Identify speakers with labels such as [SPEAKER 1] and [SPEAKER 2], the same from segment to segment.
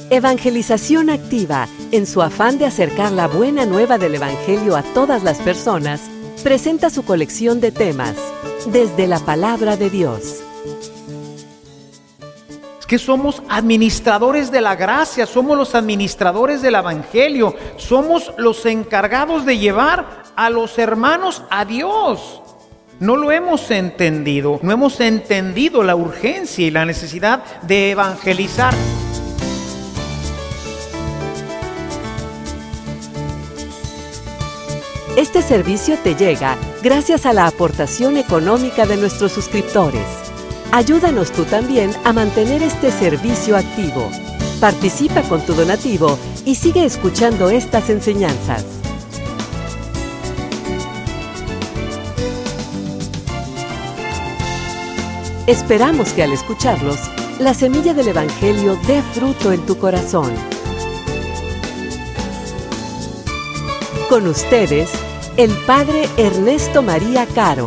[SPEAKER 1] Evangelización Activa, en su afán de acercar la buena nueva del Evangelio a todas las personas, presenta su colección de temas, desde la Palabra de Dios.
[SPEAKER 2] Es que somos administradores de la gracia, somos los administradores del Evangelio, somos los encargados de llevar a los hermanos a Dios. No lo hemos entendido, no hemos entendido la urgencia y la necesidad de evangelizar.
[SPEAKER 1] Este servicio te llega gracias a la aportación económica de nuestros suscriptores. Ayúdanos tú también a mantener este servicio activo. Participa con tu donativo y sigue escuchando estas enseñanzas. Esperamos que al escucharlos, la semilla del Evangelio dé fruto en tu corazón. Con ustedes, el Padre Ernesto María Caro.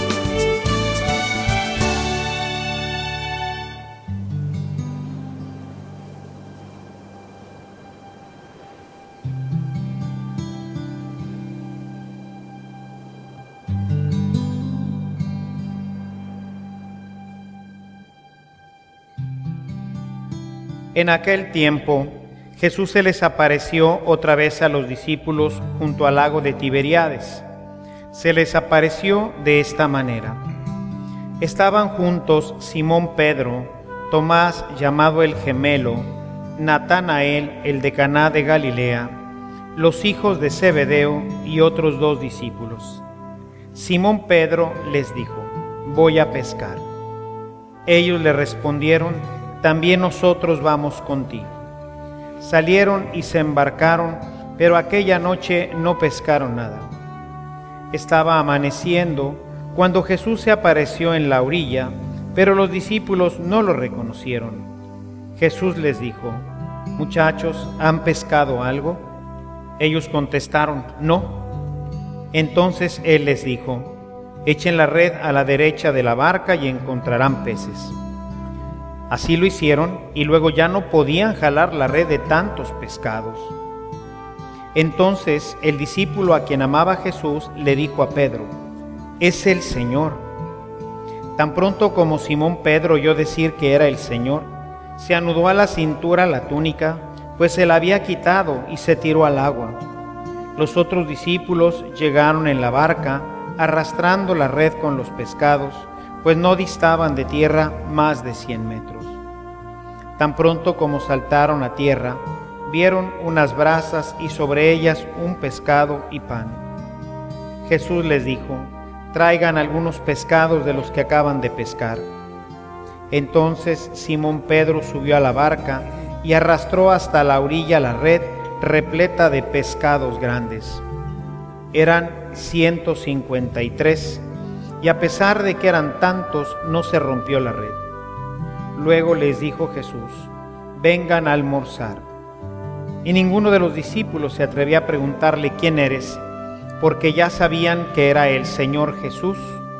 [SPEAKER 2] En aquel tiempo, Jesús se les apareció otra vez a los discípulos junto al lago de Tiberíades. Se les apareció de esta manera. Estaban juntos Simón Pedro, Tomás llamado el Gemelo, Natanael el de Caná de Galilea, los hijos de Zebedeo y otros 2 discípulos. Simón Pedro les dijo: «Voy a pescar». Ellos le respondieron: «También nosotros vamos contigo». Salieron y se embarcaron, pero aquella noche no pescaron nada. Estaba amaneciendo cuando Jesús se apareció en la orilla, pero los discípulos no lo reconocieron. Jesús les dijo: «Muchachos, ¿han pescado algo?». Ellos contestaron: «No». Entonces Él les dijo: «Echen la red a la derecha de la barca y encontrarán peces». Así lo hicieron y luego ya no podían jalar la red de tantos pescados. Entonces el discípulo a quien amaba Jesús le dijo a Pedro: «Es el Señor». Tan pronto como Simón Pedro oyó decir que era el Señor, se anudó a la cintura la túnica, pues se la había quitado, y se tiró al agua. Los otros discípulos llegaron en la barca, arrastrando la red con los pescados, pues no distaban de tierra más de 100 metros. Tan pronto como saltaron a tierra, vieron unas brasas y sobre ellas un pescado y pan. Jesús les dijo: «Traigan algunos pescados de los que acaban de pescar». Entonces Simón Pedro subió a la barca y arrastró hasta la orilla la red repleta de pescados grandes. Eran 153, y a pesar de que eran tantos, no se rompió la red. Luego les dijo Jesús: «Vengan a almorzar». Y ninguno de los discípulos se atrevía a preguntarle: «¿Quién eres?», porque ya sabían que era el Señor Jesús.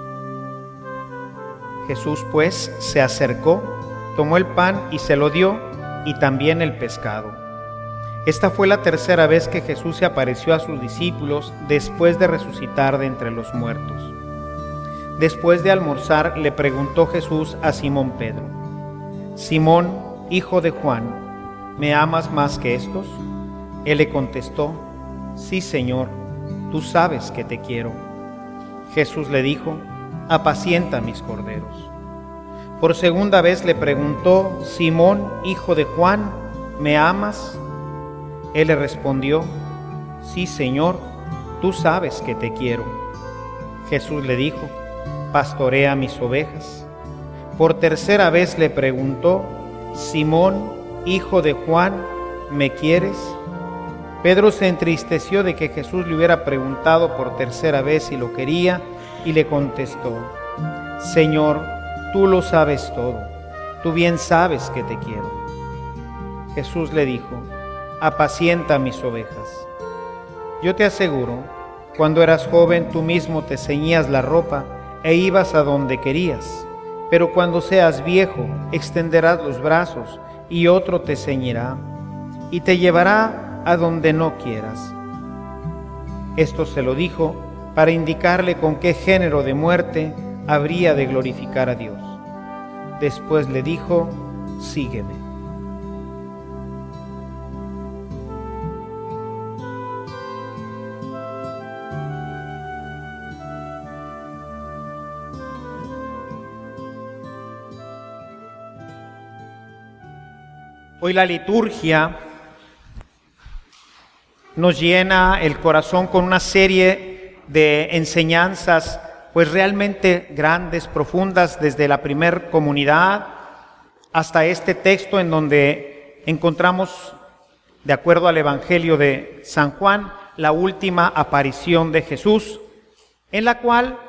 [SPEAKER 2] Jesús pues se acercó, tomó el pan y se lo dio, y también el pescado. Esta fue la tercera vez que Jesús se apareció a sus discípulos después de resucitar de entre los muertos. Después de almorzar, le preguntó Jesús a Simón Pedro: «Simón, hijo de Juan, ¿me amas más que estos?». Él le contestó: «Sí, Señor, tú sabes que te quiero». Jesús le dijo: «Apacienta mis corderos». Por segunda vez le preguntó: «Simón, hijo de Juan, ¿me amas?». Él le respondió: «Sí, Señor, tú sabes que te quiero». Jesús le dijo: «Pastorea mis ovejas». Por tercera vez le preguntó: «Simón, hijo de Juan, ¿me quieres?». Pedro se entristeció de que Jesús le hubiera preguntado por tercera vez si lo quería, y le contestó: «Señor, tú lo sabes todo, tú bien sabes que te quiero». Jesús le dijo: «Apacienta mis ovejas». Yo te aseguro, cuando eras joven tú mismo te ceñías la ropa e ibas a donde querías. Pero cuando seas viejo, extenderás los brazos y otro te ceñirá y te llevará a donde no quieras. Esto se lo dijo para indicarle con qué género de muerte habría de glorificar a Dios. Después le dijo: sígueme. Hoy la liturgia nos llena el corazón con una serie de enseñanzas pues realmente grandes, profundas, desde la primer comunidad hasta este texto en donde encontramos, de acuerdo al Evangelio de San Juan, la última aparición de Jesús, en la cual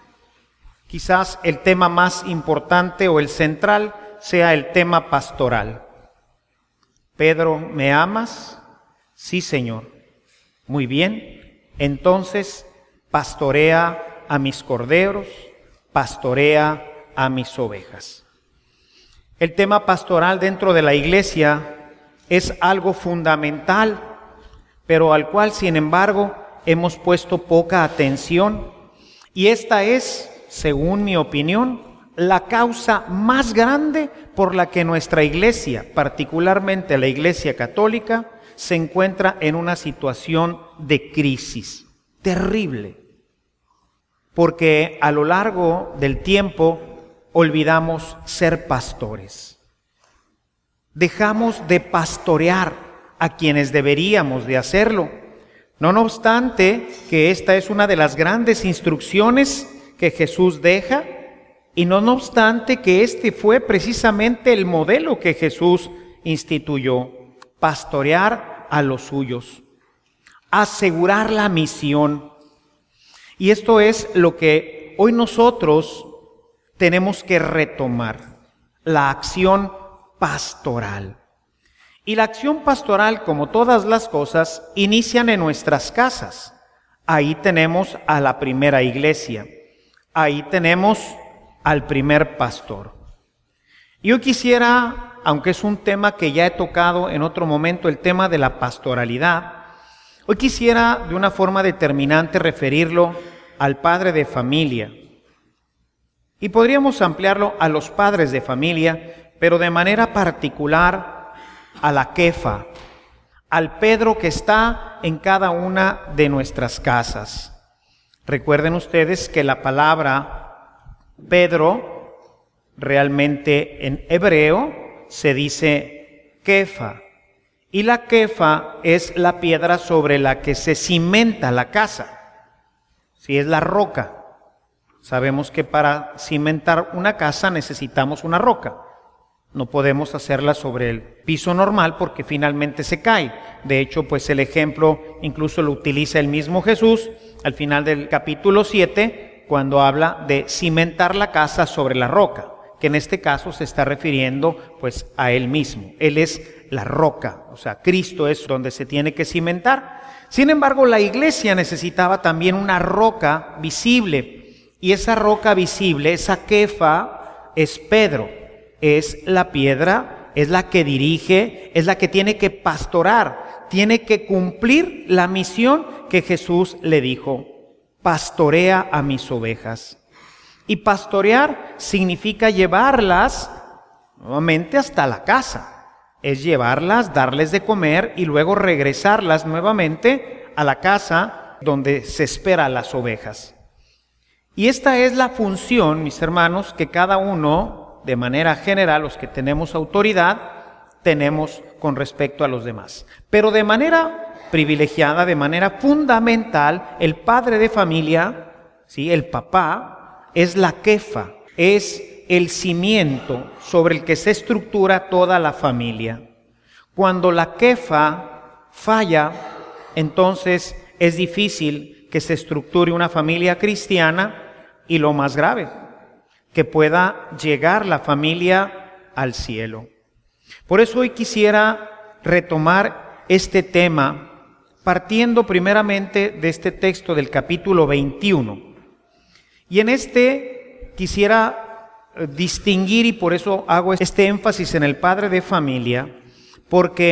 [SPEAKER 2] quizás el tema más importante o el central sea el tema pastoral. Pedro, ¿me amas? Sí, Señor. Muy bien, entonces pastorea a mis corderos, pastorea a mis ovejas. El tema pastoral dentro de la iglesia es algo fundamental, pero al cual, sin embargo, hemos puesto poca atención, y esta es, según mi opinión, la causa más grande por la que nuestra iglesia, particularmente la Iglesia Católica, se encuentra en una situación de crisis terrible. Porque a lo largo del tiempo olvidamos ser pastores. Dejamos de pastorear a quienes deberíamos de hacerlo. No obstante que esta es una de las grandes instrucciones que Jesús deja, y no obstante que este fue precisamente el modelo que Jesús instituyó: pastorear a los suyos, asegurar la misión. Y esto es lo que hoy nosotros tenemos que retomar, la acción pastoral. Y la acción pastoral, como todas las cosas, inician en nuestras casas. Ahí tenemos a la primera iglesia, ahí tenemos al primer pastor. Yo quisiera, aunque es un tema que ya he tocado en otro momento, el tema de la pastoralidad, hoy quisiera de una forma determinante referirlo al padre de familia. Y podríamos ampliarlo a los padres de familia, pero de manera particular a la Kefa, al Pedro que está en cada una de nuestras casas. Recuerden ustedes que la palabra Pedro, realmente en hebreo, se dice Kefa. Y la Kefa es la piedra sobre la que se cimenta la casa. Si es la roca. Sabemos que para cimentar una casa necesitamos una roca. No podemos hacerla sobre el piso normal porque finalmente se cae. De hecho, pues el ejemplo incluso lo utiliza el mismo Jesús al final del capítulo 7, cuando habla de cimentar la casa sobre la roca, que en este caso se está refiriendo pues a Él mismo. Él es la roca, o sea, Cristo es donde se tiene que cimentar. Sin embargo, la iglesia necesitaba también una roca visible, y esa roca visible, esa Kefa, es Pedro, es la piedra, es la que dirige, es la que tiene que pastorar, tiene que cumplir la misión que Jesús le dijo: pastorea a mis ovejas. Y pastorear significa llevarlas nuevamente hasta la casa. Es llevarlas, darles de comer y luego regresarlas nuevamente a la casa donde se espera a las ovejas. Y esta es la función, mis hermanos, que cada uno, de manera general, los que tenemos autoridad, tenemos con respecto a los demás. Pero de manera privilegiada, de manera fundamental, el padre de familia, ¿sí?, el papá, es la Kefa, es el cimiento sobre el que se estructura toda la familia. Cuando la Kefa falla, entonces es difícil que se estructure una familia cristiana, y lo más grave, que pueda llegar la familia al cielo. Por eso hoy quisiera retomar este tema partiendo primeramente de este texto del capítulo 21. Y en este quisiera distinguir, y por eso hago este énfasis en el padre de familia, porque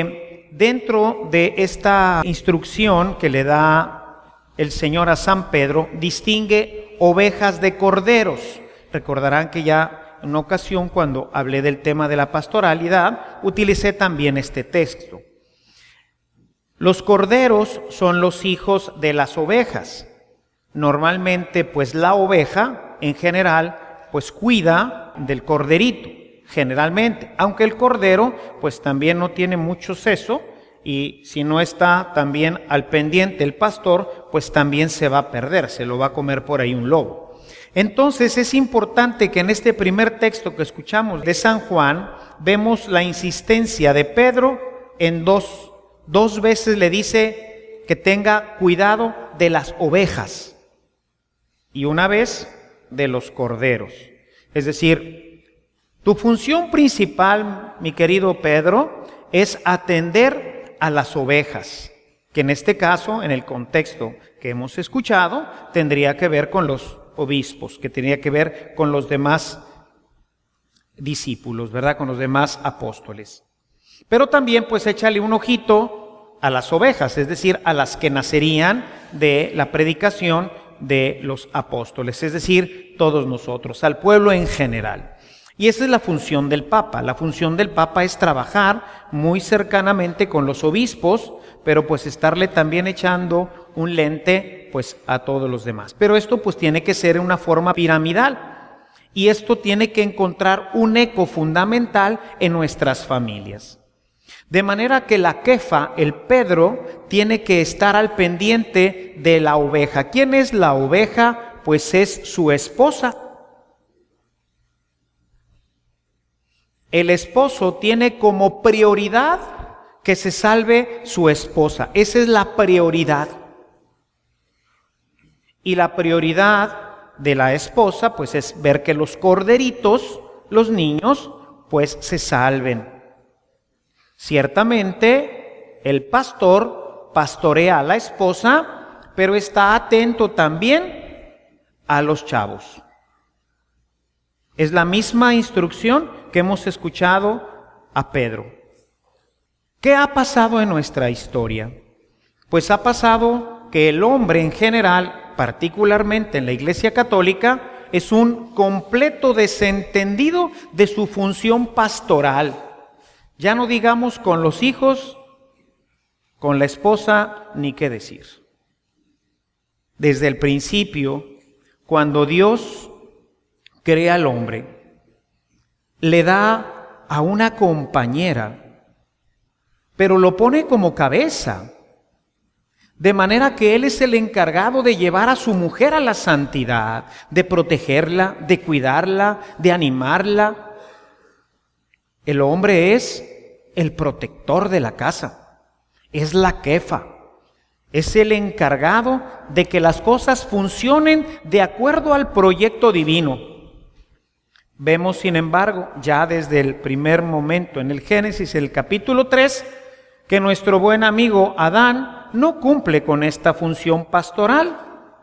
[SPEAKER 2] dentro de esta instrucción que le da el Señor a San Pedro, distingue ovejas de corderos. Recordarán que ya en una ocasión, cuando hablé del tema de la pastoralidad, utilicé también este texto. Los corderos son los hijos de las ovejas. Normalmente, pues la oveja, en general, pues cuida del corderito, generalmente. Aunque el cordero, pues también no tiene mucho seso, y si no está también al pendiente el pastor, pues también se va a perder, se lo va a comer por ahí un lobo. Entonces es importante que en este primer texto que escuchamos de San Juan, vemos la insistencia de Pedro en dos veces le dice que tenga cuidado de las ovejas y una vez de los corderos. Es decir, tu función principal, mi querido Pedro, es atender a las ovejas, que en este caso, en el contexto que hemos escuchado, tendría que ver con los obispos, que tenía que ver con los demás discípulos, ¿verdad? Con los demás apóstoles. Pero también pues échale un ojito a las ovejas, es decir, a las que nacerían de la predicación de los apóstoles, es decir, todos nosotros, al pueblo en general. Y esa es la función del Papa. La función del Papa es trabajar muy cercanamente con los obispos, pero pues estarle también echando un lente pues a todos los demás. Pero esto pues tiene que ser en una forma piramidal, y esto tiene que encontrar un eco fundamental en nuestras familias. De manera que la Kefa, el Pedro, tiene que estar al pendiente de la oveja. ¿Quién es la oveja? Pues es su esposa. El esposo tiene como prioridad que se salve su esposa. Esa es la prioridad. Y la prioridad de la esposa, pues es ver que los corderitos, los niños, pues se salven. Ciertamente, el pastor pastorea a la esposa, pero está atento también a los chavos. Es la misma instrucción que hemos escuchado a Pedro. ¿Qué ha pasado en nuestra historia? Pues ha pasado que el hombre en general, particularmente en la Iglesia Católica, es un completo desentendido de su función pastoral. Ya no digamos con los hijos, con la esposa, ni qué decir. Desde el principio, cuando Dios crea al hombre, le da a una compañera, pero lo pone como cabeza, de manera que él es el encargado de llevar a su mujer a la santidad, de protegerla, de cuidarla, de animarla. El hombre es el protector de la casa, es la Kefa, es el encargado de que las cosas funcionen de acuerdo al proyecto divino. Vemos, sin embargo, ya desde el primer momento en el Génesis, el capítulo 3, que nuestro buen amigo Adán no cumple con esta función pastoral.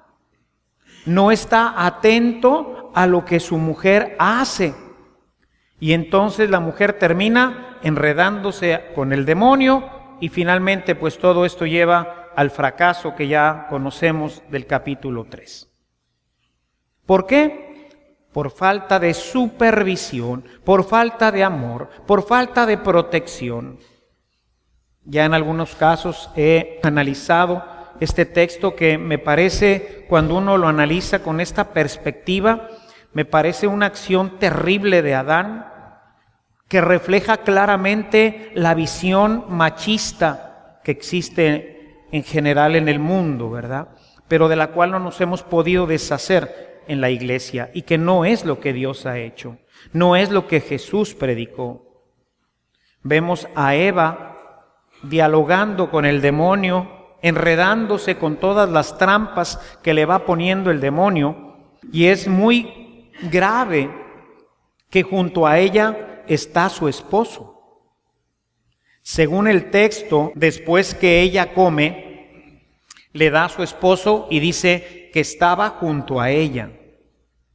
[SPEAKER 2] No está atento a lo que su mujer hace. Y entonces la mujer termina enredándose con el demonio y finalmente pues todo esto lleva al fracaso que ya conocemos del capítulo 3. ¿Por qué? Por falta de supervisión, por falta de amor, por falta de protección. Ya en algunos casos he analizado este texto que me parece, cuando uno lo analiza con esta perspectiva, me parece una acción terrible de Adán que refleja claramente la visión machista que existe en general en el mundo, ¿verdad? Pero de la cual no nos hemos podido deshacer en la Iglesia y que no es lo que Dios ha hecho, no es lo que Jesús predicó. Vemos a Eva dialogando con el demonio, enredándose con todas las trampas que le va poniendo el demonio, y es muy grave que junto a ella está su esposo. Según el texto, después que ella come, le da a su esposo y dice que estaba junto a ella.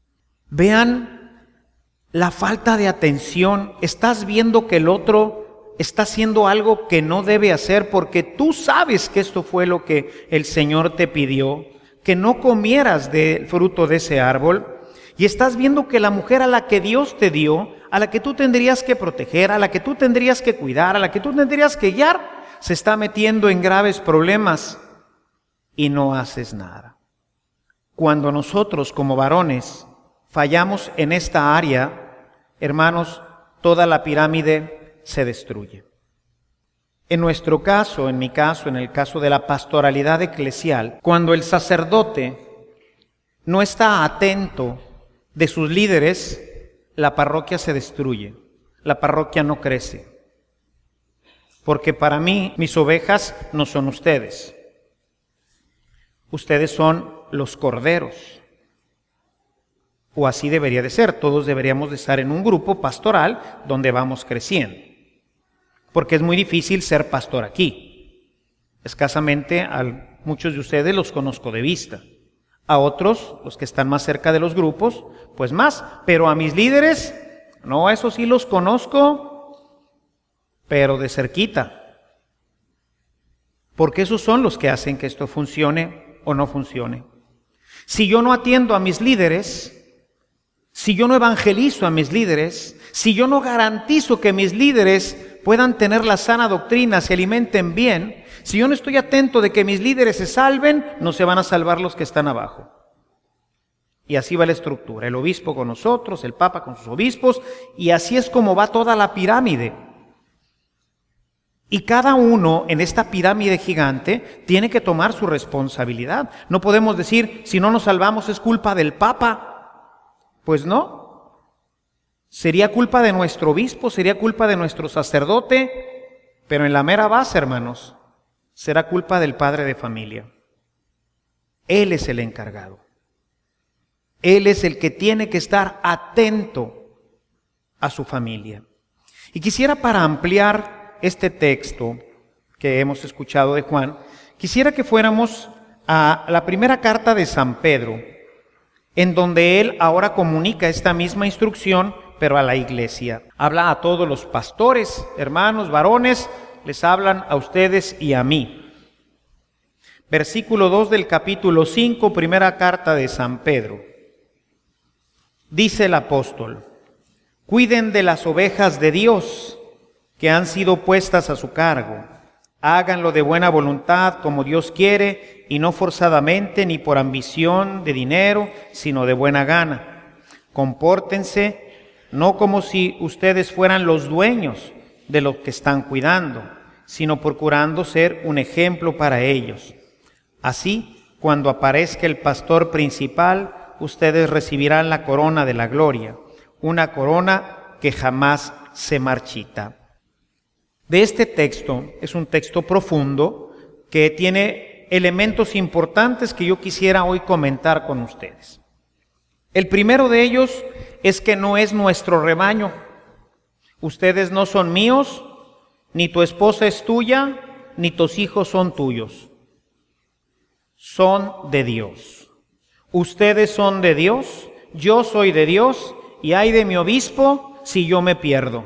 [SPEAKER 2] Vean la falta de atención. Estás viendo que el otro está haciendo algo que no debe hacer porque tú sabes que esto fue lo que el Señor te pidió, que no comieras del fruto de ese árbol, y estás viendo que la mujer a la que Dios te dio, a la que tú tendrías que proteger, a la que tú tendrías que cuidar, a la que tú tendrías que guiar, se está metiendo en graves problemas y no haces nada. Cuando nosotros como varones fallamos en esta área, hermanos, toda la pirámide se destruye. En nuestro caso, en mi caso, en el caso de la pastoralidad eclesial, cuando el sacerdote no está atento de sus líderes, la parroquia se destruye, la parroquia no crece. Porque para mí, mis ovejas no son ustedes. Ustedes son los corderos. O así debería de ser, todos deberíamos de estar en un grupo pastoral donde vamos creciendo. Porque es muy difícil ser pastor aquí. Escasamente a muchos de ustedes los conozco de vista. A otros, los que están más cerca de los grupos, pues más. Pero a mis líderes, no, eso sí los conozco, pero de cerquita. Porque esos son los que hacen que esto funcione o no funcione. Si yo no atiendo a mis líderes, si yo no evangelizo a mis líderes, si yo no garantizo que mis líderes puedan tener la sana doctrina, se alimenten bien, si yo no estoy atento de que mis líderes se salven, no se van a salvar los que están abajo. Y así va la estructura, el obispo con nosotros, el papa con sus obispos, y así es como va toda la pirámide. Y cada uno en esta pirámide gigante tiene que tomar su responsabilidad. No podemos decir, si no nos salvamos es culpa del papa. Pues no. Sería culpa de nuestro obispo, sería culpa de nuestro sacerdote, pero en la mera base, hermanos, será culpa del padre de familia. Él es el encargado. Él es el que tiene que estar atento a su familia. Y quisiera, para ampliar este texto que hemos escuchado de Juan, quisiera que fuéramos a la primera carta de San Pedro, en donde él ahora comunica esta misma instrucción, pero a la iglesia. Habla a todos los pastores, hermanos, varones, les hablan a ustedes y a mí. Versículo 2 del capítulo 5, primera carta de San Pedro. Dice el apóstol: cuiden de las ovejas de Dios que han sido puestas a su cargo. Háganlo de buena voluntad, como Dios quiere, y no forzadamente ni por ambición de dinero, sino de buena gana. Compórtense no como si ustedes fueran los dueños de lo que están cuidando, sino procurando ser un ejemplo para ellos. Así, cuando aparezca el pastor principal, ustedes recibirán la corona de la gloria, una corona que jamás se marchita. De este texto, es un texto profundo que tiene elementos importantes que yo quisiera hoy comentar con ustedes. El primero de ellos es que no es nuestro rebaño. Ustedes no son míos, ni tu esposa es tuya, ni tus hijos son tuyos. Son de Dios. Ustedes son de Dios, yo soy de Dios, y ay de mi obispo si yo me pierdo.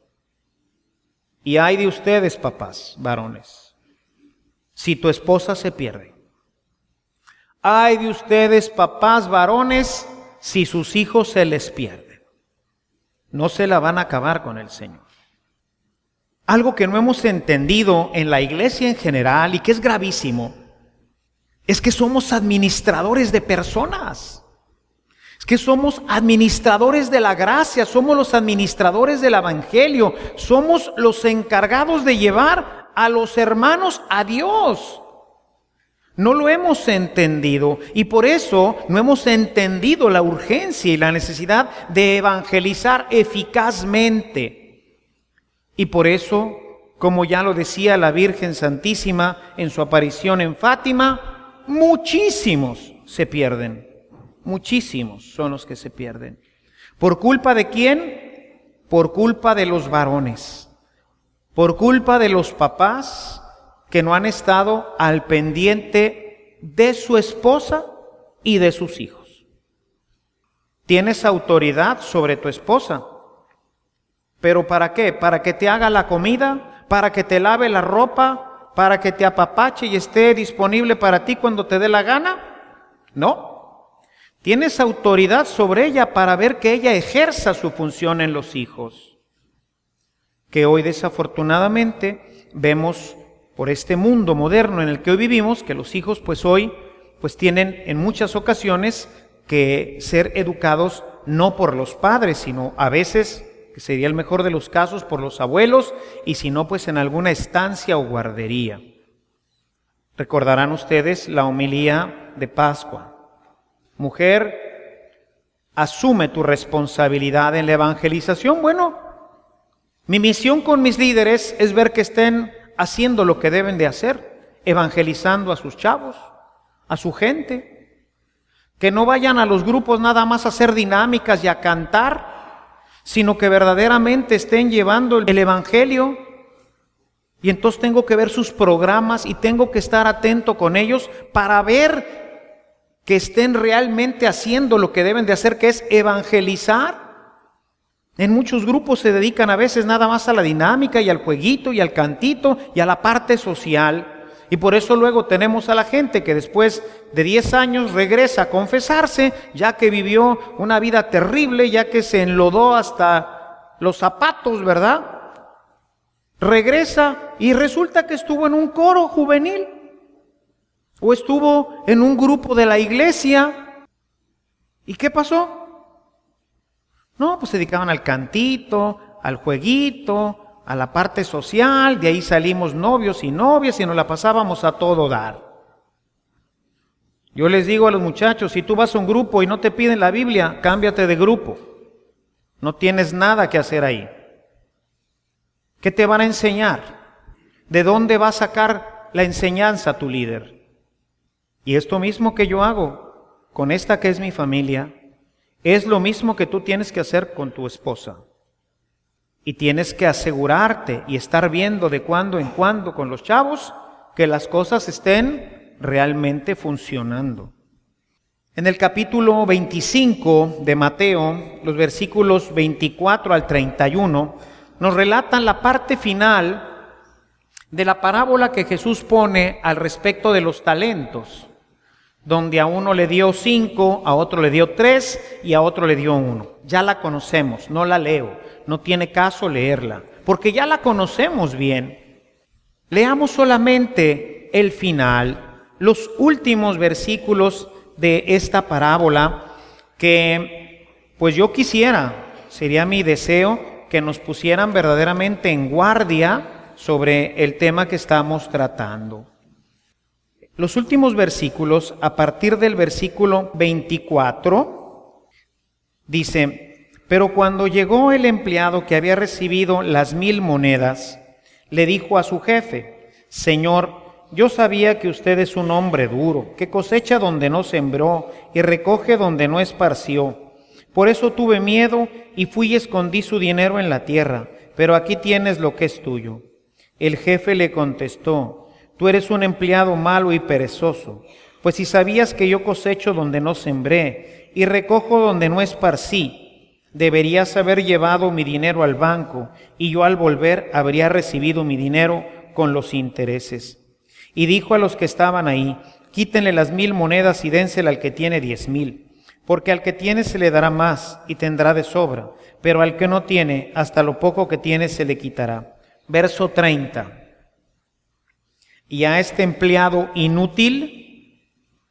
[SPEAKER 2] Y ay de ustedes, papás, varones, si tu esposa se pierde. Ay de ustedes, papás, varones, si sus hijos se les pierden. No se la van a acabar con el Señor. Algo que no hemos entendido en la iglesia en general y que es gravísimo, es que somos administradores de personas. Es que somos administradores de la gracia, somos los administradores del evangelio, somos los encargados de llevar a los hermanos a Dios. No lo hemos entendido y por eso no hemos entendido la urgencia y la necesidad de evangelizar eficazmente. Y por eso, como ya lo decía la Virgen Santísima en su aparición en Fátima, muchísimos se pierden. Muchísimos son los que se pierden. ¿Por culpa de quién? Por culpa de los varones. Por culpa de los papás que no han estado al pendiente de su esposa y de sus hijos. Tienes autoridad sobre tu esposa, ¿Pero para qué? ¿Para que te haga la comida? ¿Para que te lave la ropa? ¿Para que te apapache y esté disponible para ti cuando te dé la gana? No. Tienes autoridad sobre ella para ver que ella ejerza su función en los hijos. Que hoy desafortunadamente vemos por este mundo moderno en el que hoy vivimos, que los hijos hoy tienen en muchas ocasiones que ser educados no por los padres, sino a veces, que sería el mejor de los casos, por los abuelos, y si no, en alguna estancia o guardería. Recordarán ustedes la homilía de Pascua. Mujer, asume tu responsabilidad en la evangelización. Bueno, mi misión con mis líderes es ver que estén haciendo lo que deben de hacer, evangelizando a sus chavos, a su gente, que no vayan a los grupos nada más a hacer dinámicas y a cantar, sino que verdaderamente estén llevando el evangelio. Y entonces tengo que ver sus programas y tengo que estar atento con ellos para ver que estén realmente haciendo lo que deben de hacer, que es evangelizar. En muchos grupos se dedican a veces nada más a la dinámica y al jueguito y al cantito y a la parte social. Y por eso luego tenemos a la gente que después de 10 años regresa a confesarse, ya que vivió una vida terrible, ya que se enlodó hasta los zapatos, ¿verdad? Regresa y resulta que estuvo en un coro juvenil o estuvo en un grupo de la iglesia. ¿Y qué pasó? No, se dedicaban al cantito, al jueguito, a la parte social, de ahí salimos novios y novias y nos la pasábamos a todo dar. Yo les digo a los muchachos, si tú vas a un grupo y no te piden la Biblia, cámbiate de grupo. No tienes nada que hacer ahí. ¿Qué te van a enseñar? ¿De dónde va a sacar la enseñanza tu líder? Y esto mismo que yo hago con esta que es mi familia, es lo mismo que tú tienes que hacer con tu esposa. Y tienes que asegurarte y estar viendo de cuando en cuando con los chavos que las cosas estén realmente funcionando. En el capítulo 25 de Mateo, los versículos 24 al 31, nos relatan la parte final de la parábola que Jesús pone al respecto de los talentos, donde a uno le dio 5, a otro le dio 3 y a otro le dio 1. Ya la conocemos, no la leo, no tiene caso leerla, porque ya la conocemos bien. Leamos solamente el final, los últimos versículos de esta parábola, que yo quisiera, sería mi deseo, que nos pusieran verdaderamente en guardia sobre el tema que estamos tratando. Los últimos versículos, a partir del versículo 24, dice: pero cuando llegó el empleado que había recibido las 1000 monedas, le dijo a su jefe: Señor, yo sabía que usted es un hombre duro, que cosecha donde no sembró y recoge donde no esparció. Por eso tuve miedo y fui y escondí su dinero en la tierra, pero aquí tienes lo que es tuyo. El jefe le contestó: tú eres un empleado malo y perezoso, pues si sabías que yo cosecho donde no sembré y recojo donde no esparcí, deberías haber llevado mi dinero al banco y yo al volver habría recibido mi dinero con los intereses. Y dijo a los que estaban ahí: quítenle las 1000 monedas y dénsela al que tiene 10,000, porque al que tiene se le dará más y tendrá de sobra, pero al que no tiene, hasta lo poco que tiene se le quitará. Verso 30. Y a este empleado inútil,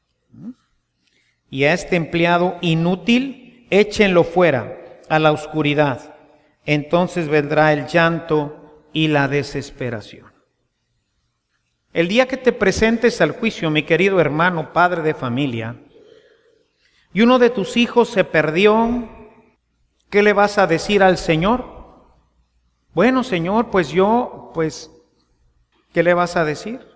[SPEAKER 2] échenlo fuera a la oscuridad. Entonces vendrá el llanto y la desesperación. El día que te presentes al juicio, mi querido hermano, padre de familia, y uno de tus hijos se perdió, ¿qué le vas a decir al Señor? Bueno, Señor, ¿qué le vas a decir?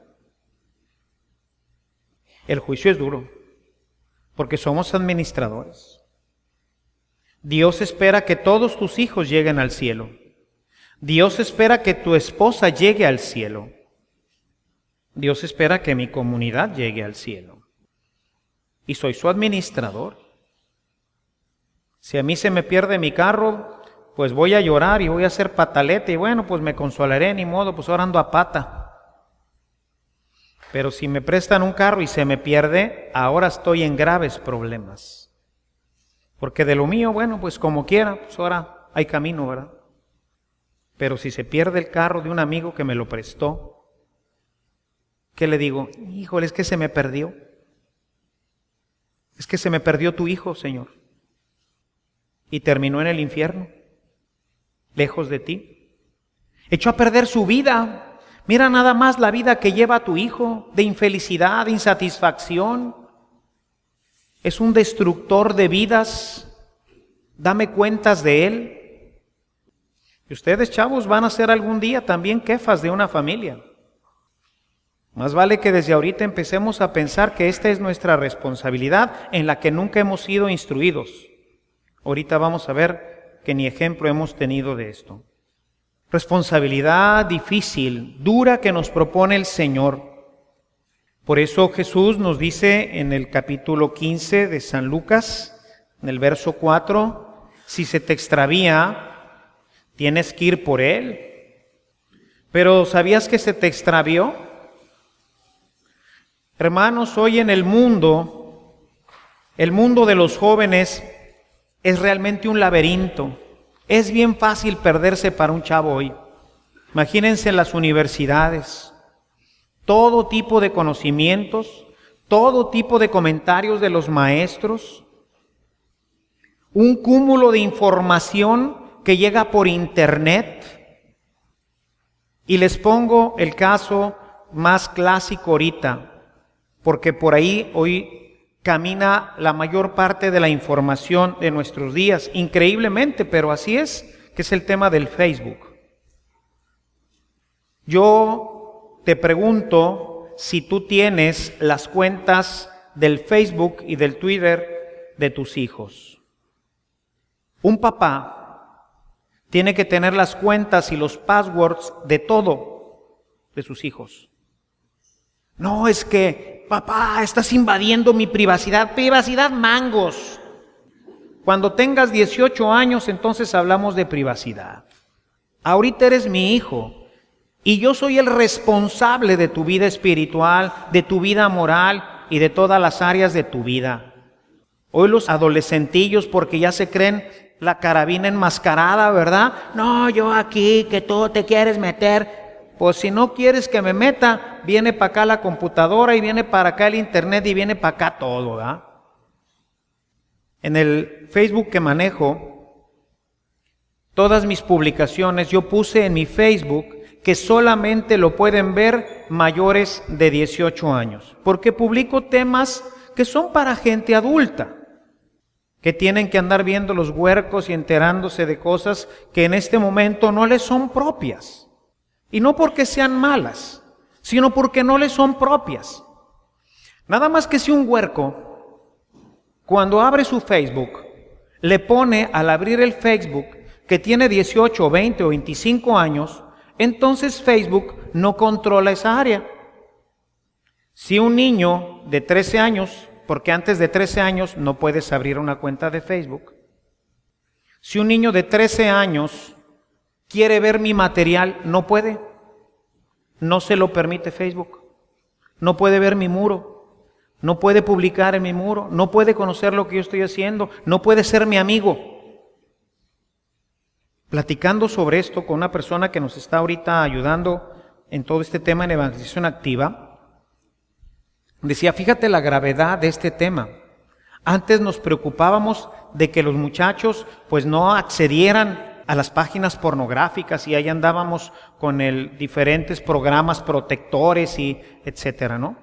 [SPEAKER 2] El juicio es duro, porque somos administradores. Dios espera que todos tus hijos lleguen al cielo. Dios espera que tu esposa llegue al cielo. Dios espera que mi comunidad llegue al cielo. Y soy su administrador. Si a mí se me pierde mi carro, pues voy a llorar y voy a hacer pataleta y bueno, pues me consolaré, ni modo, pues ahora ando a pata. Pero si me prestan un carro y se me pierde, ahora estoy en graves problemas. Porque de lo mío, bueno, pues como quiera, pues ahora hay camino, ¿verdad? Pero si se pierde el carro de un amigo que me lo prestó, ¿qué le digo? Híjole, es que se me perdió. Es que se me perdió tu hijo, Señor. Y terminó en el infierno, lejos de ti. Echó a perder su vida. Mira nada más la vida que lleva tu hijo, de infelicidad, de insatisfacción. Es un destructor de vidas. Dame cuentas de él. Y ustedes, chavos, van a ser algún día también jefas de una familia. Más vale que desde ahorita empecemos a pensar que esta es nuestra responsabilidad en la que nunca hemos sido instruidos. Ahorita vamos a ver que ni ejemplo hemos tenido de esto. Responsabilidad difícil, dura que nos propone el Señor. Por eso Jesús nos dice en el capítulo 15 de San Lucas, en el verso 4, si se te extravía, tienes que ir por él. Pero ¿sabías que se te extravió? Hermanos, hoy en el mundo de los jóvenes es realmente un laberinto. Es bien fácil perderse para un chavo hoy. Imagínense en las universidades, todo tipo de conocimientos, todo tipo de comentarios de los maestros, un cúmulo de información que llega por internet. Y les pongo el caso más clásico ahorita, porque por ahí hoy camina la mayor parte de la información de nuestros días, increíblemente, pero así es, que es el tema del Facebook. Yo te pregunto si tú tienes las cuentas del Facebook y del Twitter de tus hijos. Un papá tiene que tener las cuentas y los passwords de todo de sus hijos. No, es que, papá, estás invadiendo mi privacidad. Privacidad, mangos. Cuando tengas 18 años, entonces hablamos de privacidad. Ahorita eres mi hijo y yo soy el responsable de tu vida espiritual, de tu vida moral y de todas las áreas de tu vida. Hoy los adolescentillos, porque ya se creen la carabina enmascarada, ¿verdad? No, yo aquí, que tú te quieres meter. Pues si no quieres que me meta, viene para acá la computadora y viene para acá el internet y viene para acá todo, ¿verdad? En el Facebook que manejo, todas mis publicaciones, yo puse en mi Facebook que solamente lo pueden ver mayores de 18 años, porque publico temas que son para gente adulta, que tienen que andar viendo los huercos y enterándose de cosas que en este momento no les son propias. Y no porque sean malas, sino porque no les son propias. Nada más que si un huerco, cuando abre su Facebook, le pone al abrir el Facebook que tiene 18, 20 o 25 años, entonces Facebook no controla esa área. Si un niño de 13 años, porque antes de 13 años no puedes abrir una cuenta de Facebook, si un niño de 13 años quiere ver mi material, no puede. No se lo permite Facebook. No puede ver mi muro. No puede publicar en mi muro. No puede conocer lo que yo estoy haciendo. No puede ser mi amigo. Platicando sobre esto con una persona que nos está ahorita ayudando en todo este tema en evangelización activa, decía, fíjate la gravedad de este tema. Antes nos preocupábamos de que los muchachos pues no accedieran a las páginas pornográficas y ahí andábamos con diferentes programas protectores y etcétera, ¿no?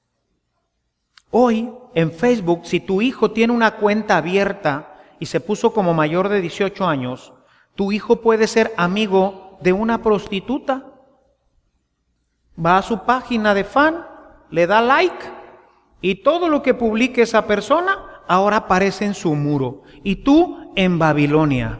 [SPEAKER 2] Hoy en Facebook, si tu hijo tiene una cuenta abierta y se puso como mayor de 18 años, tu hijo puede ser amigo de una prostituta. Va a su página de fan, le da like y todo lo que publique esa persona ahora aparece en su muro. Y tú en Babilonia.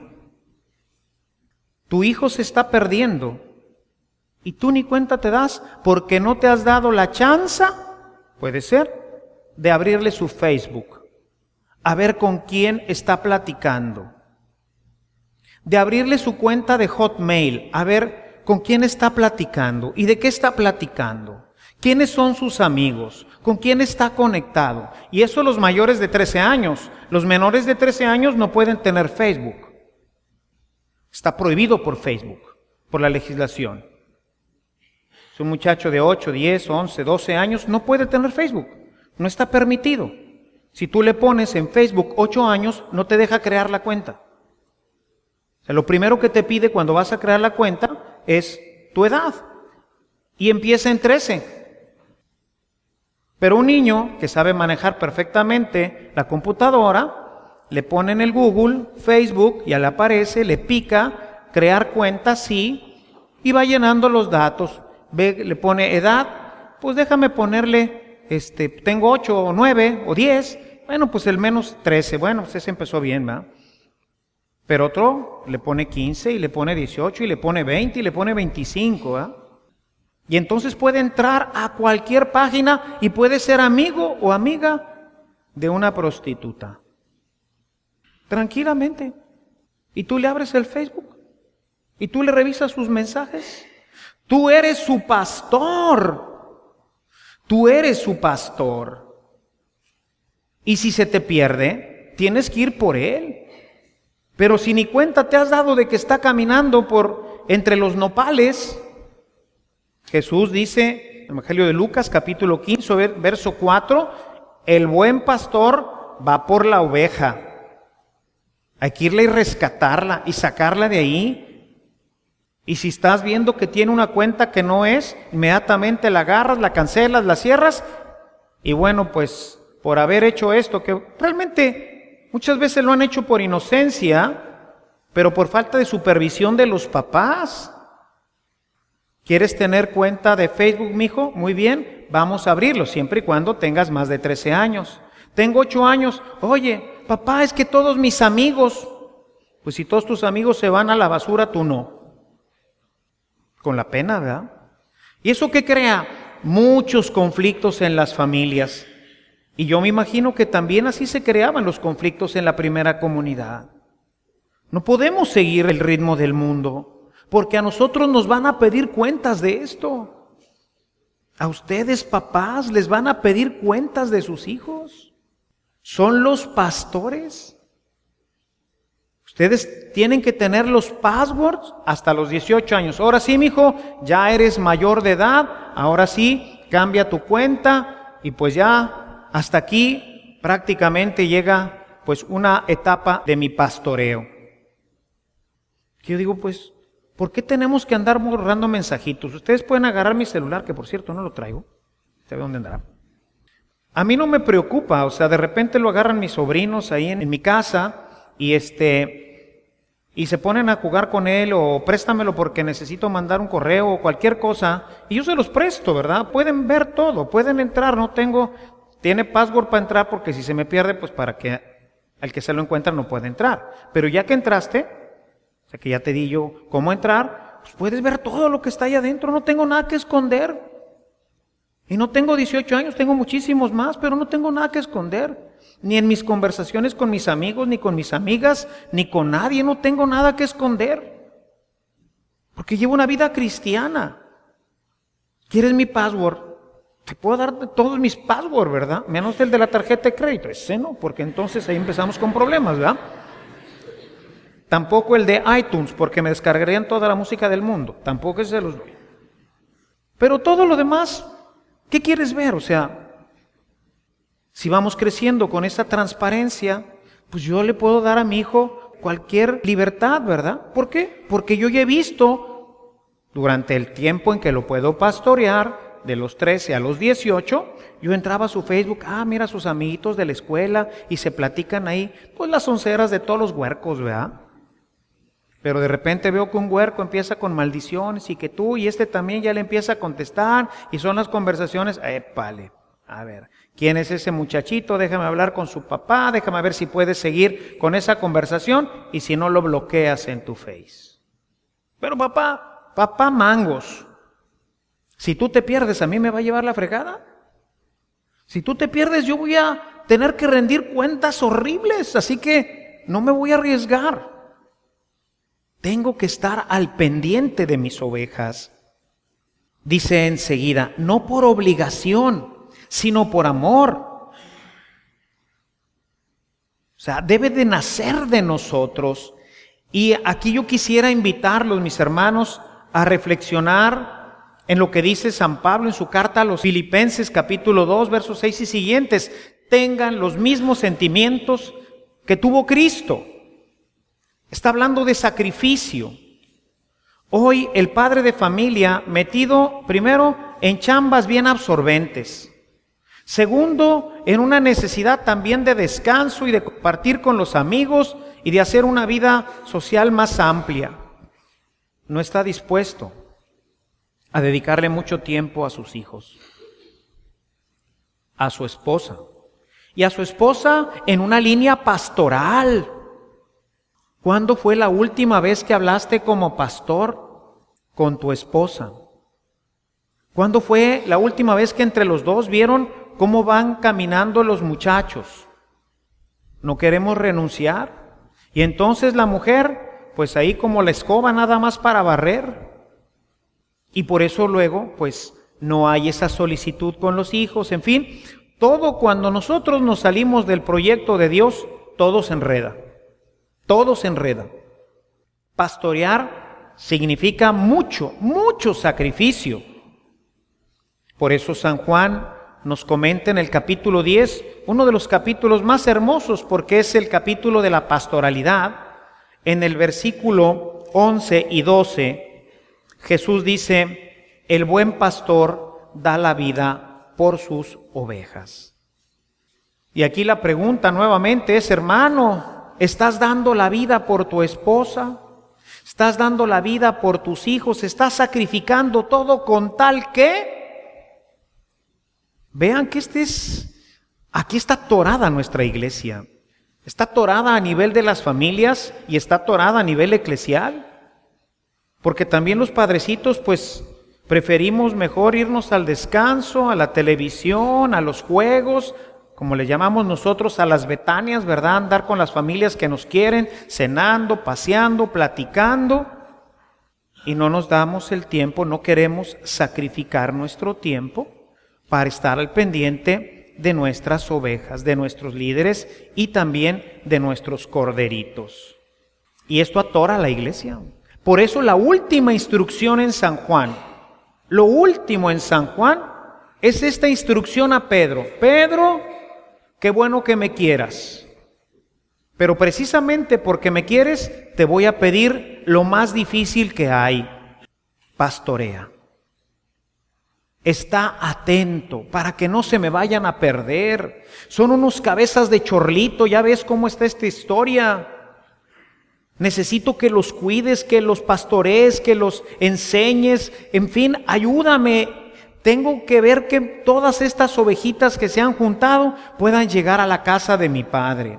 [SPEAKER 2] Tu hijo se está perdiendo y tú ni cuenta te das porque no te has dado la chance, puede ser, de abrirle su Facebook, a ver con quién está platicando, de abrirle su cuenta de Hotmail, a ver con quién está platicando y de qué está platicando, quiénes son sus amigos, con quién está conectado. Y eso los mayores de 13 años. Los menores de 13 años no pueden tener Facebook. Está prohibido por Facebook, por la legislación. Si un muchacho de 8, 10, 11, 12 años no puede tener Facebook, no está permitido. Si tú le pones en Facebook 8 años, no te deja crear la cuenta. O sea, lo primero que te pide cuando vas a crear la cuenta es tu edad. Y empieza en 13. Pero un niño que sabe manejar perfectamente la computadora, le pone en el Google, Facebook, ya le aparece, le pica, crear cuenta, sí, y va llenando los datos. Ve, le pone edad, pues déjame ponerle, tengo 8 o 9 o 10, bueno, pues el menos 13, bueno, pues ese empezó bien, ¿verdad? Pero otro le pone 15 y le pone 18 y le pone 20 y le pone 25, ¿verdad? Y entonces puede entrar a cualquier página y puede ser amigo o amiga de una prostituta. Tranquilamente. Y tú le abres el Facebook y tú le revisas sus mensajes. Tú eres su pastor. Tú eres su pastor. Y si se te pierde, tienes que ir por él. Pero si ni cuenta te has dado de que está caminando por entre los nopales, Jesús dice, en el Evangelio de Lucas, capítulo 15, verso 4, el buen pastor va por la oveja. Hay que irle y rescatarla y sacarla de ahí. Y si estás viendo que tiene una cuenta que no es, inmediatamente la agarras, la cancelas, la cierras. Y bueno, pues por haber hecho esto, que realmente muchas veces lo han hecho por inocencia, pero por falta de supervisión de los papás. ¿Quieres tener cuenta de Facebook, mijo? Muy bien, vamos a abrirlo, siempre y cuando tengas más de 13 años. Tengo 8 años. Oye, papá, es que todos mis amigos, pues si todos tus amigos se van a la basura, tú no. Con la pena, ¿verdad? ¿Y eso qué crea? Muchos conflictos en las familias. Y yo me imagino que también así se creaban los conflictos en la primera comunidad. No podemos seguir el ritmo del mundo, porque a nosotros nos van a pedir cuentas de esto. A ustedes, papás, les van a pedir cuentas de sus hijos. Son los pastores. Ustedes tienen que tener los passwords hasta los 18 años. Ahora sí, mijo, ya eres mayor de edad. Ahora sí, cambia tu cuenta. Y pues ya hasta aquí prácticamente llega pues una etapa de mi pastoreo. Yo digo, pues, ¿por qué tenemos que andar borrando mensajitos? Ustedes pueden agarrar mi celular, que por cierto no lo traigo. ¿Sabe dónde andará? A mí no me preocupa, o sea, de repente lo agarran mis sobrinos ahí en mi casa y se ponen a jugar con él o préstamelo porque necesito mandar un correo o cualquier cosa y yo se los presto, ¿verdad? Pueden ver todo, pueden entrar, tiene password para entrar porque si se me pierde, pues para que el que se lo encuentra no puede entrar. Pero ya que entraste, o sea que ya te di yo cómo entrar, pues puedes ver todo lo que está ahí adentro, no tengo nada que esconder. Y no tengo 18 años, tengo muchísimos más, pero no tengo nada que esconder. Ni en mis conversaciones con mis amigos, ni con mis amigas, ni con nadie, no tengo nada que esconder. Porque llevo una vida cristiana. ¿Quieres mi password? Te puedo dar todos mis passwords, ¿verdad? Menos el de la tarjeta de crédito. Ese no, porque entonces ahí empezamos con problemas, ¿verdad? Tampoco el de iTunes, porque me descargarían toda la música del mundo. Tampoco ese se los doy. Pero todo lo demás, ¿qué quieres ver? O sea, si vamos creciendo con esa transparencia, pues yo le puedo dar a mi hijo cualquier libertad, ¿verdad? ¿Por qué? Porque yo ya he visto durante el tiempo en que lo puedo pastorear, de los 13 a los 18, yo entraba a su Facebook, mira sus amiguitos de la escuela y se platican ahí, pues las onceras de todos los huercos, ¿verdad? Pero de repente veo que un huerco empieza con maldiciones y que tú y también ya le empieza a contestar y son las conversaciones, épale, a ver, ¿quién es ese muchachito? Déjame hablar con su papá, déjame ver si puedes seguir con esa conversación y si no lo bloqueas en tu Face. Pero papá mangos, si tú te pierdes, ¿a mí me va a llevar la fregada? Si tú te pierdes, yo voy a tener que rendir cuentas horribles, así que no me voy a arriesgar. Tengo que estar al pendiente de mis ovejas. Dice enseguida, no por obligación, sino por amor. O sea, debe de nacer de nosotros. Y aquí yo quisiera invitarlos, mis hermanos, a reflexionar en lo que dice San Pablo en su carta a los Filipenses, capítulo 2, versos 6 y siguientes. Tengan los mismos sentimientos que tuvo Cristo. Está hablando de sacrificio. Hoy el padre de familia metido primero en chambas bien absorbentes. Segundo, en una necesidad también de descanso y de compartir con los amigos y de hacer una vida social más amplia. No está dispuesto a dedicarle mucho tiempo a sus hijos, a su esposa, y a su esposa en una línea pastoral. ¿Cuándo fue la última vez que hablaste como pastor con tu esposa? ¿Cuándo fue la última vez que entre los dos vieron cómo van caminando los muchachos? No queremos renunciar. Y entonces la mujer, pues ahí como la escoba nada más para barrer. Y por eso luego, pues no hay esa solicitud con los hijos. En fin, todo cuando nosotros nos salimos del proyecto de Dios, todo se enreda. Todo se enreda. Pastorear significa mucho, mucho sacrificio. Por eso San Juan nos comenta en el capítulo 10, uno de los capítulos más hermosos porque es el capítulo de la pastoralidad. En el versículo 11 y 12, Jesús dice, el buen pastor da la vida por sus ovejas. Y aquí la pregunta nuevamente es, hermano, ¿estás dando la vida por tu esposa? ¿Estás dando la vida por tus hijos? ¿Estás sacrificando todo con tal que? Vean que aquí está atorada nuestra iglesia. Está atorada a nivel de las familias y está atorada a nivel eclesial. Porque también los padrecitos, pues, preferimos mejor irnos al descanso, a la televisión, a los juegos, como le llamamos nosotros, a las betanias, ¿verdad? Andar con las familias que nos quieren, cenando, paseando, platicando. Y no nos damos el tiempo, no queremos sacrificar nuestro tiempo para estar al pendiente de nuestras ovejas, de nuestros líderes y también de nuestros corderitos. Y esto atora a la iglesia. Por eso la última instrucción en San Juan, lo último en San Juan es esta instrucción a Pedro. Pedro, qué bueno que me quieras, pero precisamente porque me quieres te voy a pedir lo más difícil que hay, pastorea. Está atento para que no se me vayan a perder. Son unos cabezas de chorlito, ya ves cómo está esta historia. Necesito que los cuides, que los pastorees, que los enseñes, en fin, ayúdame. Tengo que ver que todas estas ovejitas que se han juntado puedan llegar a la casa de mi Padre.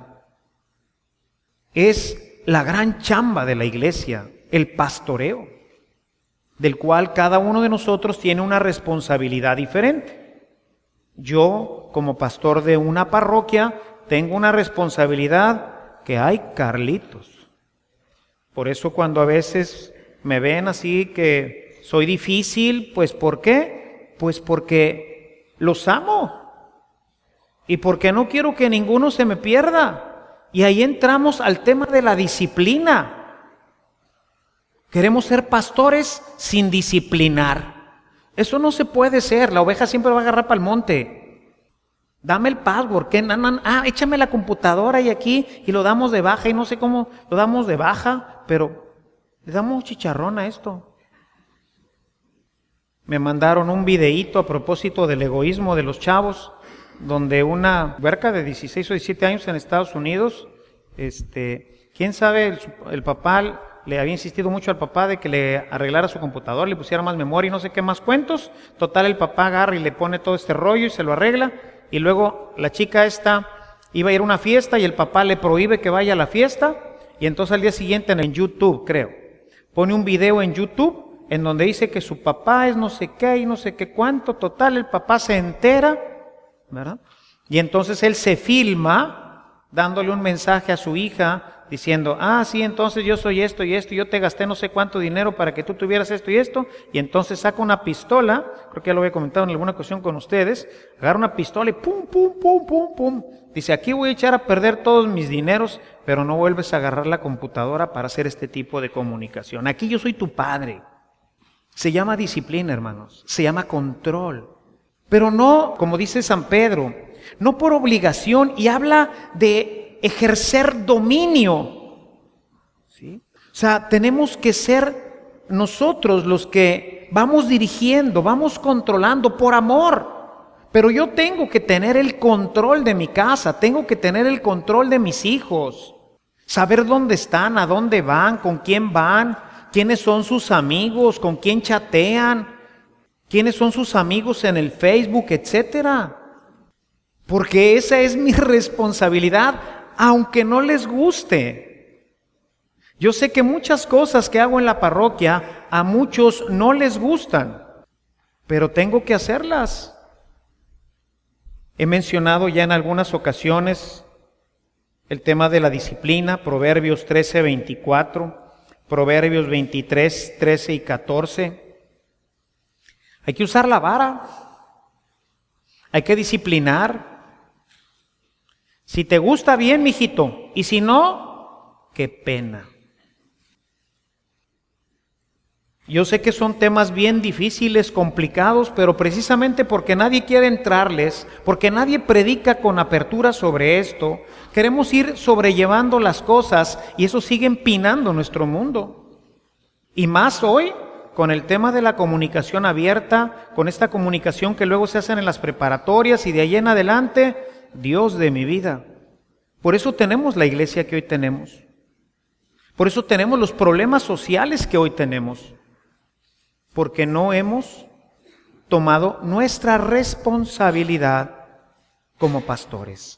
[SPEAKER 2] Es la gran chamba de la iglesia, el pastoreo, del cual cada uno de nosotros tiene una responsabilidad diferente. Yo, como pastor de una parroquia, tengo una responsabilidad que hay, Carlitos. Por eso cuando a veces me ven así que soy difícil, pues ¿por qué? Pues porque los amo y porque no quiero que ninguno se me pierda. Y ahí entramos al tema de la disciplina. Queremos ser pastores sin disciplinar. Eso no se puede ser. La oveja siempre va a agarrar para el monte. Dame el password. Échame la computadora y aquí y lo damos de baja y no sé cómo lo damos de baja, pero le damos chicharrón a esto. Me mandaron un videíto a propósito del egoísmo de los chavos, donde una huerca de 16 o 17 años en Estados Unidos, quién sabe, el papá le había insistido mucho al papá de que le arreglara su computador, le pusiera más memoria y no sé qué más cuentos. Total, el papá agarra y le pone todo este rollo y se lo arregla. Y luego la chica esta iba a ir a una fiesta y el papá le prohíbe que vaya a la fiesta. Y entonces al día siguiente en YouTube, creo, pone un video en YouTube en donde dice que su papá es no sé qué y no sé qué cuánto. Total, el papá se entera, ¿verdad? Y entonces él se filma dándole un mensaje a su hija, diciendo, sí, entonces yo soy esto y esto, yo te gasté no sé cuánto dinero para que tú tuvieras esto y esto, y entonces saca una pistola, creo que ya lo había comentado en alguna ocasión con ustedes, agarra una pistola y pum, pum, pum, pum, pum, dice, aquí voy a echar a perder todos mis dineros, pero no vuelves a agarrar la computadora para hacer este tipo de comunicación. Aquí yo soy tu padre. Se llama disciplina, hermanos, se llama control, pero no, como dice San Pedro, no por obligación, y habla de ejercer dominio, ¿sí? O sea, tenemos que ser nosotros los que vamos dirigiendo, vamos controlando por amor. Pero yo tengo que tener el control de mi casa, tengo que tener el control de mis hijos, saber dónde están, a dónde van, con quién van, quiénes son sus amigos, con quién chatean, quiénes son sus amigos en el Facebook, etcétera. Porque esa es mi responsabilidad, aunque no les guste. Yo sé que muchas cosas que hago en la parroquia a muchos no les gustan, pero tengo que hacerlas. He mencionado ya en algunas ocasiones el tema de la disciplina, Proverbios 13:24, Proverbios 23, 13 y 14. Hay que usar la vara, hay que disciplinar. Si te gusta bien, mijito, y si no, qué pena. Yo sé que son temas bien difíciles, complicados, pero precisamente porque nadie quiere entrarles, porque nadie predica con apertura sobre esto, queremos ir sobrellevando las cosas y eso sigue empinando nuestro mundo. Y más hoy, con el tema de la comunicación abierta, con esta comunicación que luego se hacen en las preparatorias y de ahí en adelante, Dios de mi vida. Por eso tenemos la iglesia que hoy tenemos. Por eso tenemos los problemas sociales que hoy tenemos. Porque no hemos tomado nuestra responsabilidad como pastores.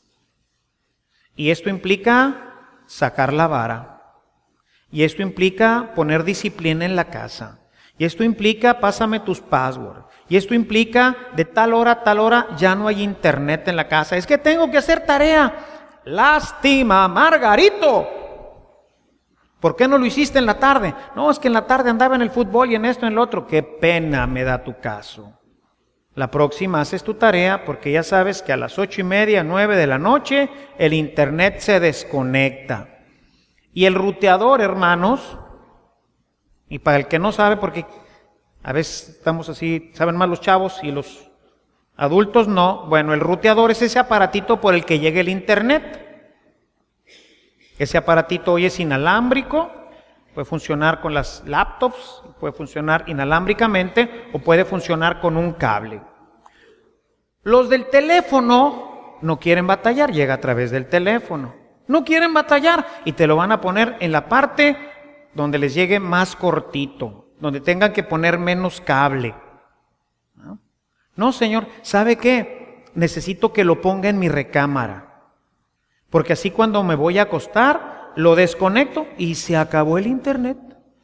[SPEAKER 2] Y esto implica sacar la vara. Y esto implica poner disciplina en la casa. Y esto implica pásame tus passwords. Y esto implica de tal hora a tal hora ya no hay internet en la casa. Es que tengo que hacer tarea. Lástima, Margarito. ¿Por qué no lo hiciste en la tarde? No, es que en la tarde andaba en el fútbol y en esto y en lo otro. Qué pena me da tu caso. La próxima haces tu tarea porque ya sabes que a las 8:30, 9 de la noche el internet se desconecta. Y el ruteador, hermanos, y para el que no sabe, porque a veces estamos así, saben más los chavos y los adultos no. Bueno, el ruteador es ese aparatito por el que llega el internet. Ese aparatito hoy es inalámbrico, puede funcionar con las laptops, puede funcionar inalámbricamente o puede funcionar con un cable. Los del teléfono no quieren batallar, llega a través del teléfono. No quieren batallar y te lo van a poner en la parte donde les llegue más cortito, donde tengan que poner menos cable. No, señor, ¿sabe qué? Necesito que lo ponga en mi recámara. Porque así cuando me voy a acostar, lo desconecto y se acabó el internet.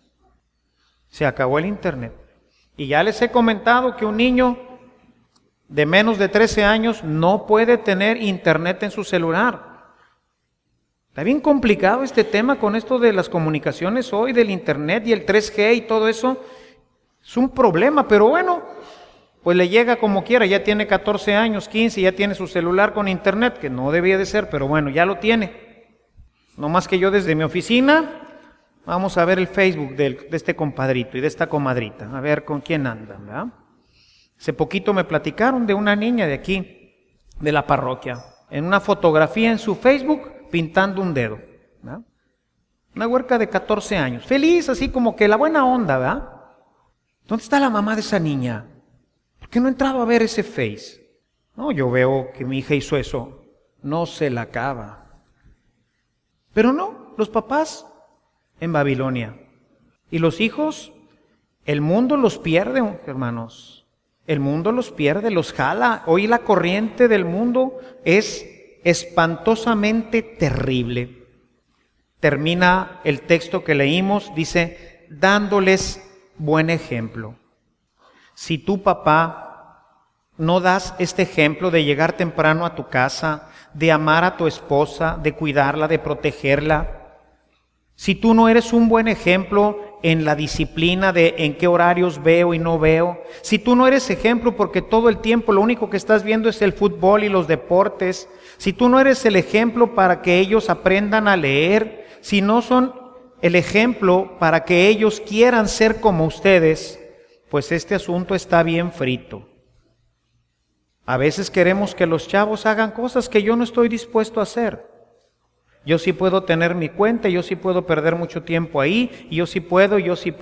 [SPEAKER 2] Se acabó el internet. Y ya les he comentado que un niño de menos de 13 años no puede tener internet en su celular. Está bien complicado este tema con esto de las comunicaciones hoy, del internet y el 3G y todo eso. Es un problema, pero bueno, pues le llega como quiera, ya tiene 14 años, 15, ya tiene su celular con internet, que no debía de ser, pero bueno, ya lo tiene. No más que yo desde mi oficina, vamos a ver el Facebook de este compadrito y de esta comadrita, a ver con quién andan, ¿verdad? Hace poquito me platicaron de una niña de aquí, de la parroquia, en una fotografía en su Facebook, pintando un dedo, ¿verdad? Una huerca de 14 años, feliz, así como que la buena onda, ¿verdad? ¿Dónde está la mamá de esa niña? ¿Por qué no he entrado a ver ese Face? No, yo veo que mi hija hizo eso, no se la acaba. Pero no, los papás en Babilonia. Y los hijos, el mundo los pierde, hermanos. El mundo los pierde, los jala. Hoy la corriente del mundo es espantosamente terrible. Termina el texto que leímos, dice, dándoles buen ejemplo. Si tu papá no das este ejemplo de llegar temprano a tu casa, de amar a tu esposa, de cuidarla, de protegerla, si tú no eres un buen ejemplo en la disciplina de en qué horarios veo y no veo, si tú no eres ejemplo porque todo el tiempo lo único que estás viendo es el fútbol y los deportes, si tú no eres el ejemplo para que ellos aprendan a leer, si no son el ejemplo para que ellos quieran ser como ustedes, pues este asunto está bien frito. A veces queremos que los chavos hagan cosas que yo no estoy dispuesto a hacer. Yo sí puedo tener mi cuenta, yo sí puedo perder mucho tiempo ahí, y yo sí puedo.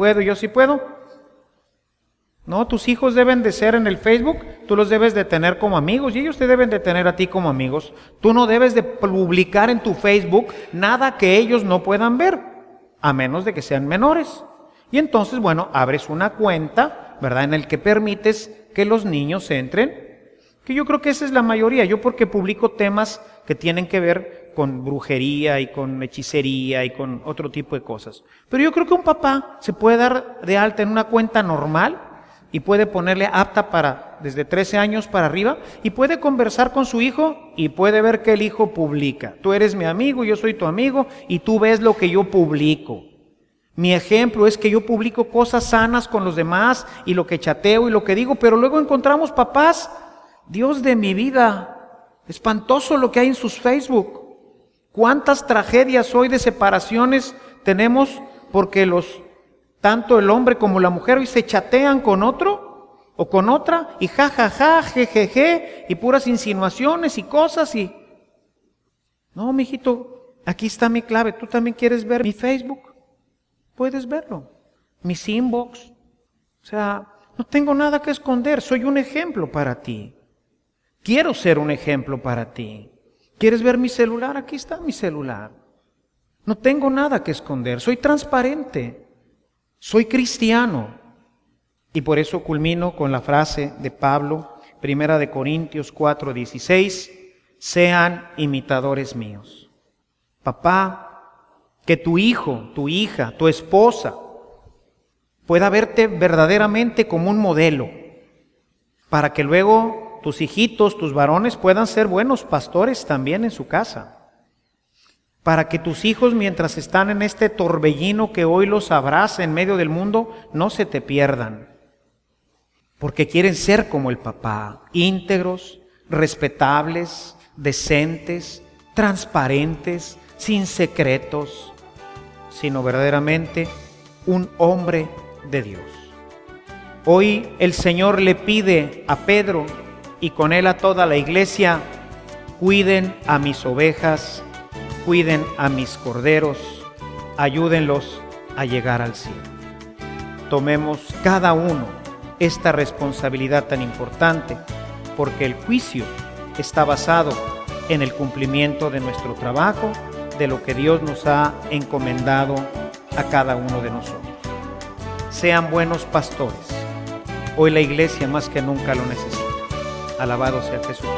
[SPEAKER 2] No, tus hijos deben de ser en el Facebook, tú los debes de tener como amigos y ellos te deben de tener a ti como amigos. Tú no debes de publicar en tu Facebook nada que ellos no puedan ver, a menos de que sean menores. Y entonces, bueno, abres una cuenta, ¿verdad?, en el que permites que los niños entren, que yo creo que esa es la mayoría. Yo porque publico temas que tienen que ver con brujería y con hechicería y con otro tipo de cosas. Pero yo creo que un papá se puede dar de alta en una cuenta normal y puede ponerle apta para desde 13 años para arriba y puede conversar con su hijo y puede ver que el hijo publica. Tú eres mi amigo, yo soy tu amigo y tú ves lo que yo publico. Mi ejemplo es que yo publico cosas sanas con los demás y lo que chateo y lo que digo, pero luego encontramos papás, Dios de mi vida, espantoso lo que hay en sus Facebook. ¿Cuántas tragedias hoy de separaciones tenemos porque tanto el hombre como la mujer hoy se chatean con otro o con otra y jajaja, jejeje y puras insinuaciones y cosas y... No, mijito, aquí está mi clave. ¿Tú también quieres ver mi Facebook? Puedes verlo. Mis inbox. O sea, no tengo nada que esconder. Soy un ejemplo para ti. Quiero ser un ejemplo para ti. ¿Quieres ver mi celular? Aquí está mi celular. No tengo nada que esconder. Soy transparente. Soy cristiano. Y por eso culmino con la frase de Pablo, 1 Corintios 4:16, sean imitadores míos. Papá, que tu hijo, tu hija, tu esposa pueda verte verdaderamente como un modelo, para que luego tus hijitos, tus varones puedan ser buenos pastores también en su casa. Para que tus hijos, mientras están en este torbellino que hoy los abraza en medio del mundo, no se te pierdan. Porque quieren ser como el papá, íntegros, respetables, decentes, transparentes, sin secretos, sino verdaderamente un hombre de Dios. Hoy el Señor le pide a Pedro y con él a toda la iglesia, cuiden a mis ovejas, cuiden a mis corderos, ayúdenlos a llegar al cielo. Tomemos cada uno esta responsabilidad tan importante, porque el juicio está basado en el cumplimiento de nuestro trabajo, de lo que Dios nos ha encomendado a cada uno de nosotros. Sean buenos pastores. Hoy la iglesia más que nunca lo necesita. Alabado sea Jesucristo.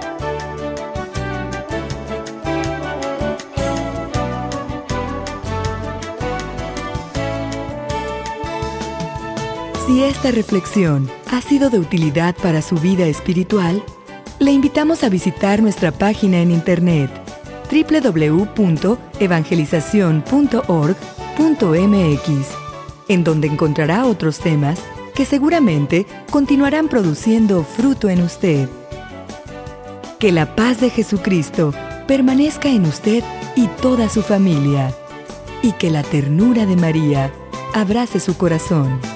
[SPEAKER 3] Si esta reflexión ha sido de utilidad para su vida espiritual, le invitamos a visitar nuestra página en internet www.evangelizacion.org.mx, en donde encontrará otros temas que seguramente continuarán produciendo fruto en usted. Que la paz de Jesucristo permanezca en usted y toda su familia, y que la ternura de María abrace su corazón.